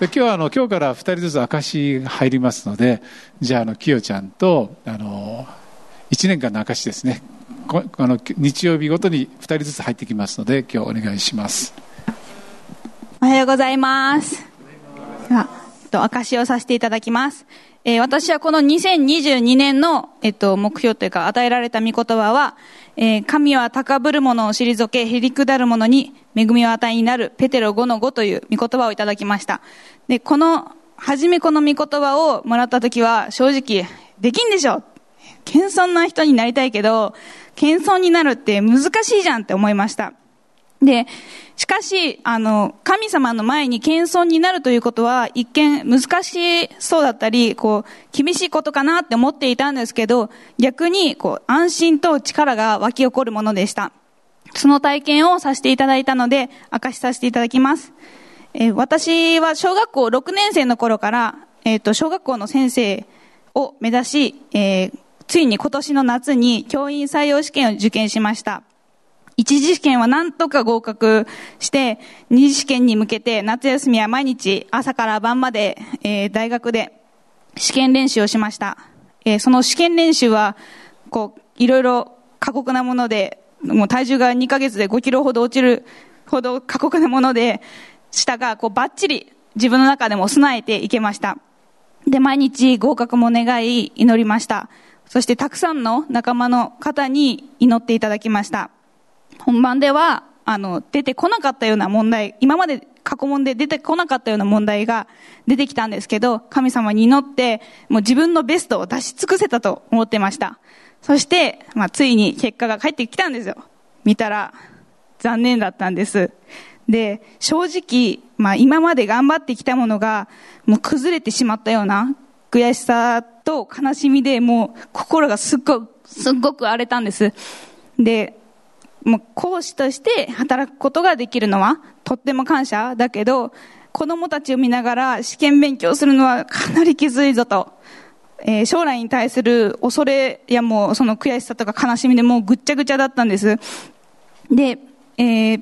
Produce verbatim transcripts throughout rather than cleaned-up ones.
今日はあの今日からふたりずつ証が入りますので、じゃああのきよちゃんとあのいちねんかんの証ですね、あの日曜日ごとにふたりずつ入ってきますので、今日お願いします。 おはようございます。では、えっと、証をさせていただきます。えー、私はこのにせんにじゅうにねんの、えっと、目標というか与えられた御言葉は、えー、神は高ぶる者を退け、へりくだる者に恵みを与えになる、ペテロごのごという御言葉をいただきました。で、この、はじめこの御言葉をもらったときは、正直、できんでしょ、謙遜な人になりたいけど、謙遜になるって難しいじゃんって思いました。で、しかし、あの、神様の前に謙遜になるということは、一見難しそうだったり、こう、厳しいことかなって思っていたんですけど、逆に、こう、安心と力が湧き起こるものでした。その体験をさせていただいたので、明かしさせていただきます。えー、私は小学校ろくねん生の頃から、えっと、小学校の先生を目指し、えー、ついに今年の夏に教員採用試験を受験しました。一次試験はなんとか合格して、二次試験に向けて夏休みは毎日朝から晩まで、えー、大学で試験練習をしました。えー、その試験練習は、こう、いろいろ過酷なもので、もう体重がにかげつでごキロほど落ちるほど過酷なものでしたが、こうバッチリ自分の中でも備えていけました。で、毎日合格も願い祈りました。そしてたくさんの仲間の方に祈っていただきました。本番では、あの、出てこなかったような問題、今まで過去問で出てこなかったような問題が出てきたんですけど、神様に祈って、もう自分のベストを出し尽くせたと思ってました。そして、まあ、ついに結果が返ってきたんですよ。見たら、残念だったんです。で、正直、まあ、今まで頑張ってきたものが、もう崩れてしまったような悔しさと悲しみで、もう心がすっごく、すっごく荒れたんです。で、もう講師として働くことができるのはとっても感謝だけど、子供たちを見ながら試験勉強するのはかなりきついぞと、えー、将来に対する恐れやもうその悔しさとか悲しみでもうぐっちゃぐちゃだったんです。で、えー、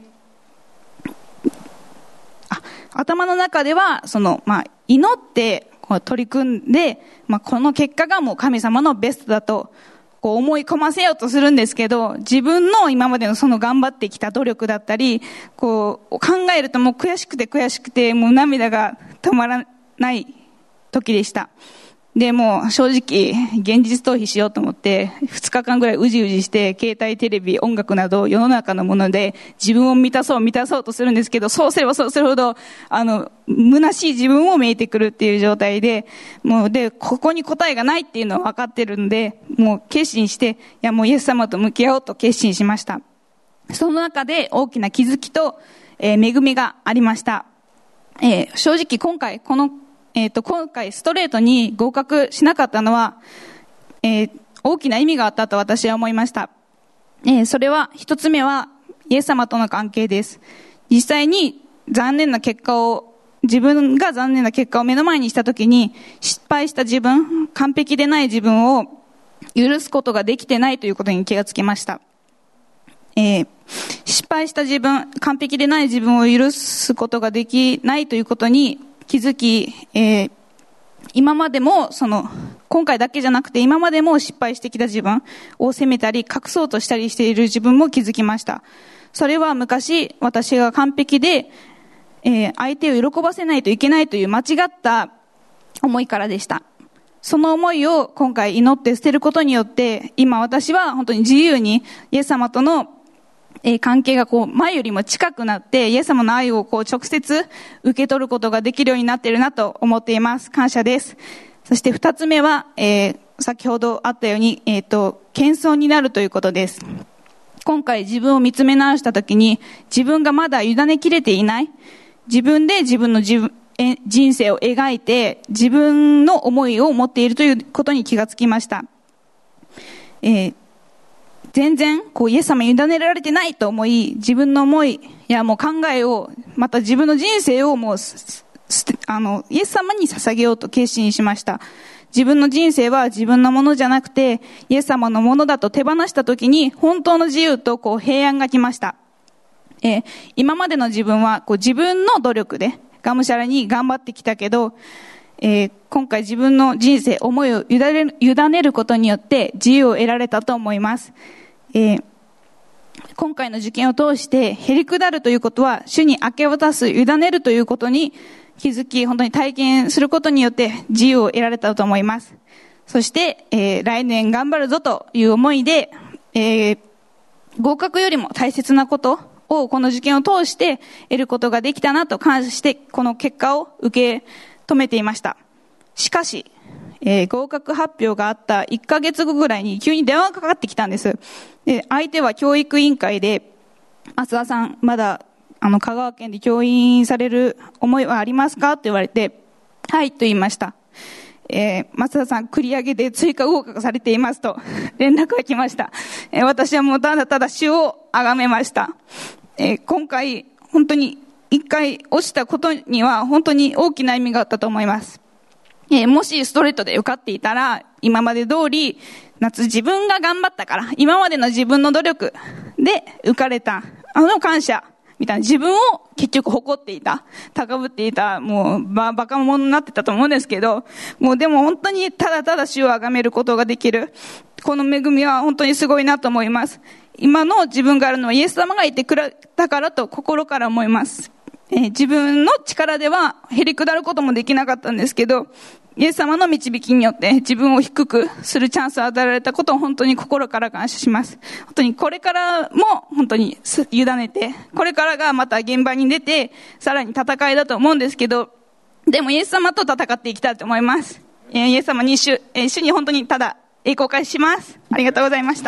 あ頭の中ではその、まあ、祈ってこう取り組んで、まあ、この結果がもう神様のベストだとこう思い込ませようとするんですけど、自分の今までのその頑張ってきた努力だったり、こう考えるともう悔しくて悔しくてもう涙が止まらない時でした。で、もう正直現実逃避しようと思ってふつかかんぐらいうじうじして携帯テレビ、音楽など世の中のもので自分を満たそう満たそうとするんですけど、そうすればそうするほどあの虚しい自分を見えてくるっていう状態で、もうでここに答えがないっていうのは分かってるんで、もう決心して、いやもうイエス様と向き合おうと決心しました。その中で大きな気づきと、えー、恵みがありました。えー、正直今回このえっと、今回ストレートに合格しなかったのは、えー、大きな意味があったと私は思いました。えー、それは一つ目はイエス様との関係です。実際に残念な結果を、自分が残念な結果を目の前にしたときに、失敗した自分、完璧でない自分を許すことができてないということに気がつきました。えー、失敗した自分、完璧でない自分を許すことができないということに気づき、えー、今までもその今回だけじゃなくて今までも失敗してきた自分を責めたり隠そうとしたりしている自分も気づきました。それは昔私が完璧で、えー、相手を喜ばせないといけないという間違った思いからでした。その思いを今回祈って捨てることによって、今私は本当に自由にイエス様とのえー、関係がこう前よりも近くなって、イエス様の愛をこう直接受け取ることができるようになっているなと思っています。感謝です。そして二つ目は、えー、先ほどあったように、えっと、謙遜になるということです。今回自分を見つめ直したときに、自分がまだ委ねきれていない、自分で自分の自分え人生を描いて、自分の思いを持っているということに気がつきました。えー全然こうイエス様に委ねられてないと思い、自分の思いやもう考えを、また自分の人生をもうあのイエス様に捧げようと決心しました。自分の人生は自分のものじゃなくてイエス様のものだと手放したときに、本当の自由とこう平安が来ました。えー、今までの自分はこう自分の努力でがむしゃらに頑張ってきたけど、えー、今回自分の人生、思いを委ねる、委ねることによって自由を得られたと思います。えー、今回の受験を通してへりくだるということは、主に明け渡す、委ねるということに気づき、本当に体験することによって自由を得られたと思います。そして、えー、来年頑張るぞという思いで、えー、合格よりも大切なことをこの受験を通して得ることができたなと感謝して、この結果を受け止めていました。しかし、えー、合格発表があったいっかげつごぐらいに急に電話がかかってきたんです。で、相手は教育委員会で、増田さん、まだあの香川県で教員される思いはありますかと言われて、はいと言いました。えー、増田さん繰り上げで追加合格されていますと連絡が来ました。えー、私はもうただただ主を崇めました。えー、今回本当に一回落ちたことには本当に大きな意味があったと思います。えー、もしストレートで受かっていたら、今まで通り夏自分が頑張ったから、今までの自分の努力で受かれたあの感謝みたいな、自分を結局誇っていた、高ぶっていた、もうババカ者になってたと思うんですけど、もうでも本当にただただ主を崇めることができるこの恵みは本当にすごいなと思います。今の自分があるのはイエス様がいてくれたからと心から思います。えー、自分の力ではへりくだることもできなかったんですけど、イエス様の導きによって自分を低くするチャンスを与えられたことを本当に心から感謝します。本当にこれからも本当に委ねて、これからがまた現場に出てさらに戦いだと思うんですけど、でもイエス様と戦っていきたいと思います。イエス様に主、主に本当にただ栄光を返します。ありがとうございました。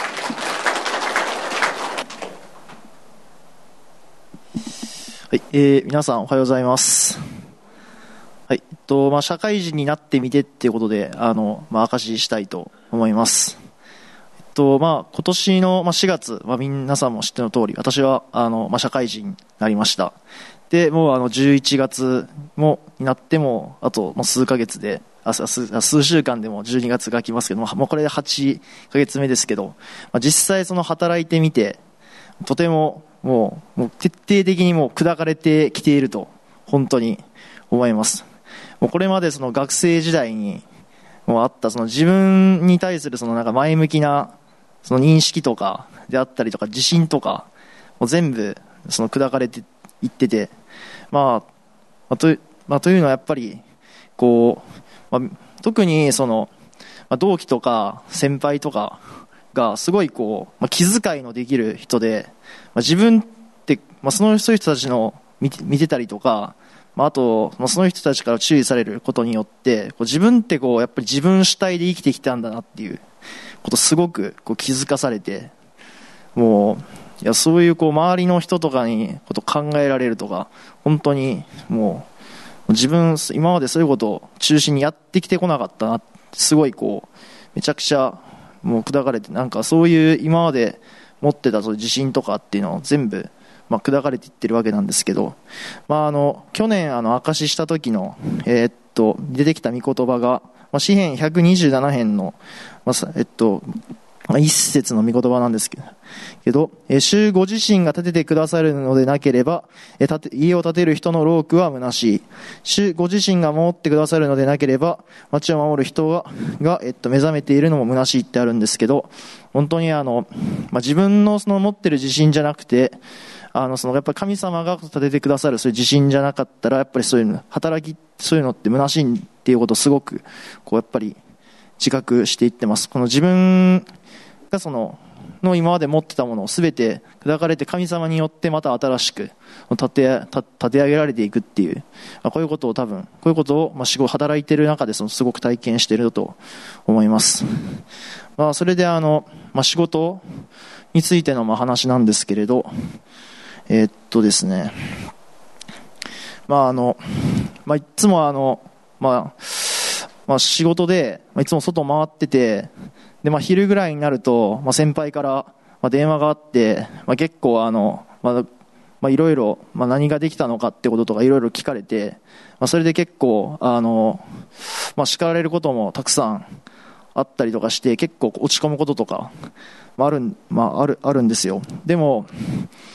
はい、えー、皆さんおはようございます。はい、えっとまあ、社会人になってみてっていうことで、あの、まあ、証ししたいと思います。えっとまあ、今年のしがつ、まあ、皆さんも知っての通り、私はあの、まあ、社会人になりました。で、もうあのじゅういちがつもになってもあともう数ヶ月で、あ 数, 数週間でもじゅうにがつが来ますけども、もうこれではちかげつめですけど、まあ、実際その働いてみて、とてももう、もう徹底的にもう砕かれてきていると本当に思います。もうこれまでその学生時代にもうあったその自分に対するそのなんか前向きなその認識とかであったりとか自信とかもう全部その砕かれていってて、まあと、まあ、というのはやっぱりこう、まあ、特にその、まあ、同期とか先輩とかがすごいこう、まあ、気遣いのできる人で、まあ、自分って、まあ、そのそういう人たちの見て、見てたりとか、まあ、あと、まあ、その人たちから注意されることによってこう自分ってこうやっぱり自分主体で生きてきたんだなっていうことすごくこう気づかされて、もういやそういうこう周りの人とかにこと考えられるとか、本当にもう自分今までそういうことを中心にやってきてこなかったなって、すごいこうめちゃくちゃもう砕かれて、なんかそういう今まで持ってた自信とかっていうのを全部まあ砕かれていってるわけなんですけど、まあ、あの去年あの証しした時の、えー、っと出てきた御言葉が、まあ、詩編ひゃくにじゅうなな編の、まあえっと一節の御言葉なんですけど、けど主ご自身が建ててくださるのでなければ、え建て家を建てる人の労苦は虚しい。主ご自身が守ってくださるのでなければ、町を守る人がが、えっと、目覚めているのも虚しいってあるんですけど、本当にあの、まあ、自分のその持ってる自信じゃなくて、あのそのやっぱり神様が建ててくださるそういう自信じゃなかったら、やっぱりそういうの働きそういうのって虚しいっていうことをすごくこうやっぱり自覚していってます。この自分がそのの今まで持ってたものを全て砕かれて神様によってまた新しく立て、立て上げられていくっていう、こういうことを多分こういうことをまあ仕事働いている中でそのすごく体験していると思います。まあ、それであの、まあ、仕事についてのまあ話なんですけれど、えー、っとですねまああのまあいつもあのまあまあ仕事でいつも外回ってて、でまあ、昼ぐらいになると、まあ、先輩からまあ電話があって、まあ、結構あの、まあまあ、いろいろ、まあ、何ができたのかってこととかいろいろ聞かれて、まあ、それで結構あの、まあ、叱られることもたくさんあったりとかして、結構落ち込むこととか、まああるまあ、あるあるんですよ。でも、ま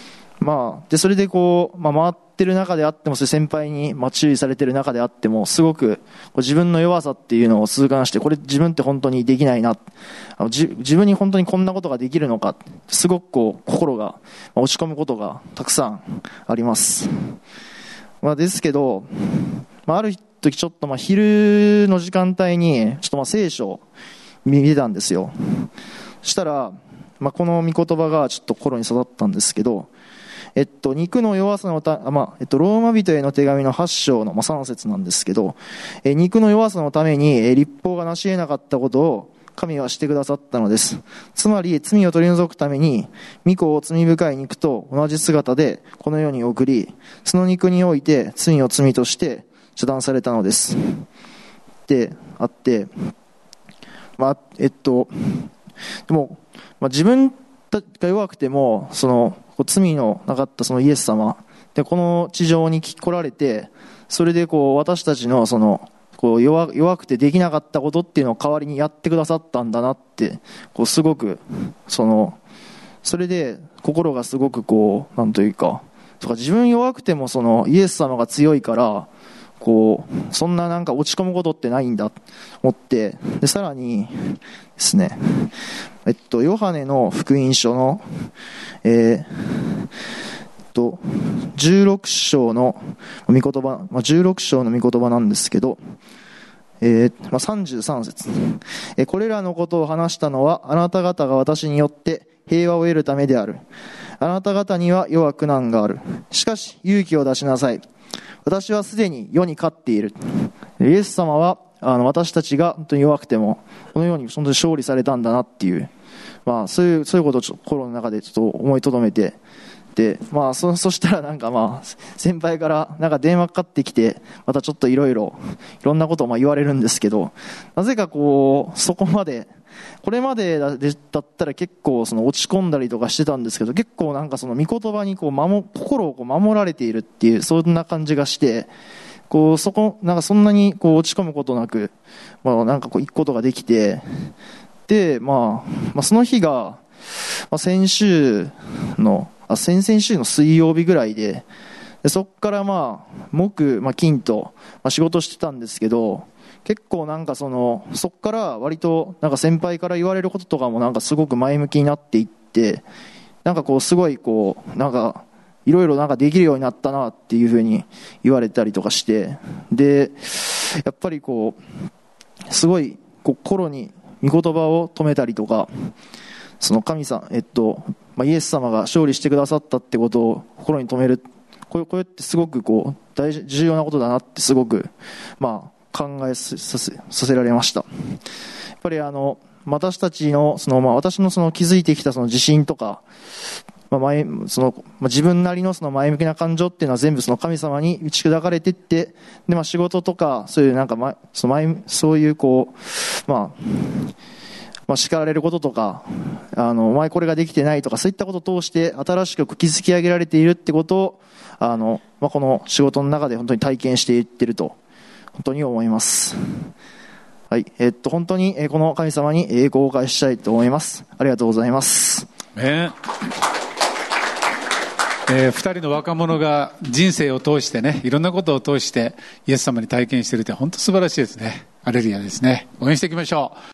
まあ、で、それでこう、まあ、回ってる中であっても、そういう先輩に、まあ、注意されてる中であっても、すごく、こう自分の弱さっていうのを痛感して、これ自分って本当にできないな。あのじ自分に本当にこんなことができるのか。すごくこう、心が、まあ、落ち込むことがたくさんあります。まあ、ですけど、まあ、ある時ちょっとまあ、昼の時間帯に、ちょっとまあ、聖書を見てたんですよ。そしたら、まあ、この御言葉がちょっと心に刺さったんですけど、えっと、肉の弱さのた、まあ、えっと、ローマ人への手紙のはち章の、まあ、さん節なんですけど、え、肉の弱さのために、え、立法が成し得なかったことを、神はしてくださったのです。つまり、罪を取り除くために、御子を罪深い肉と同じ姿で、この世に送り、その肉において、罪を罪として遮断されたのです。で、あって、まあ、えっと、でも、まあ、自分が弱くても、その、罪のなかったそのイエス様で、この地上に来られて、それでこう、私たちのその、こう 弱, 弱くてできなかったことっていうのを代わりにやってくださったんだなって、こう、すごく、その、それで心がすごくこう、なんというか、とか自分弱くてもその、イエス様が強いから、こう、そんななんか落ち込むことってないんだと思って、で、さらにですね、えっと、ヨハネの福音書の、えー、えっと、じゅうろく章の御言葉、まあ、じゅうろく章の御言葉なんですけど、えーまあ、さんじゅうさん節、えー、これらのことを話したのは、あなた方が私によって平和を得るためである。あなた方には弱く難がある。しかし、勇気を出しなさい。私はすでに世に勝っている。イエス様はあの私たちが本当に弱くてもこのように本当に勝利されたんだなっていう、まあ、そういうそういうことをちょっと心の中でちょっと思いとどめて、で、まあ、そ, そしたらなんかまあ先輩からなんか電話かかってきて、またちょっといろいろいろんなことをまあ言われるんですけど、なぜかこうそこまでこれまでだったら結構その落ち込んだりとかしてたんですけど、結構なんかその御言葉にこう守心をこう守られているっていうそんな感じがして、こうそこなんかそんなにこう落ち込むことなく、まあ、なんかこう行くことができて、で、まあ、まあその日が、まあ、先週のあ先々週の水曜日ぐらいで、でそこからまあ木、まあ、金と、まあ、仕事してたんですけど、結構なんかそのそこから割となんか先輩から言われることとかもなんかすごく前向きになっていって、なんかこうすごいこうなんかいろいろなんかできるようになったなっていうふうに言われたりとかして、でやっぱりこうすごい心に御言葉を止めたりとか、その神様えっと、まあ、イエス様が勝利してくださったってことを心に留める、こうこうやってすごくこう大事重要なことだなってすごくまあ考えさせ、させられました。やっぱりあの私たちのその、まあ、私のその築いてきたその自信とか、まあ、前そのまあ、自分なりのその前向きな感情っていうのは全部その神様に打ち砕かれていって、で、まあ、仕事とかそういうなんか、ま、その前そういうこうまあまあ、叱られることとか、あの、お前これができてないとか、そういったことを通して、新しく築き上げられているってことを、あの、まあ、この仕事の中で本当に体験していってると、本当に思います。はい。えっと、本当に、えー、この神様に栄光を返したいと思います。ありがとうございます。 ねえー、二人の若者が人生を通してね、いろんなことを通して、イエス様に体験しているって、本当素晴らしいですね。アレルヤですね。応援していきましょう。